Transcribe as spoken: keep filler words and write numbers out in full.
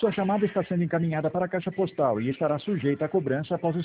Sua chamada está sendo encaminhada para a caixa postal e estará sujeita a cobrança após o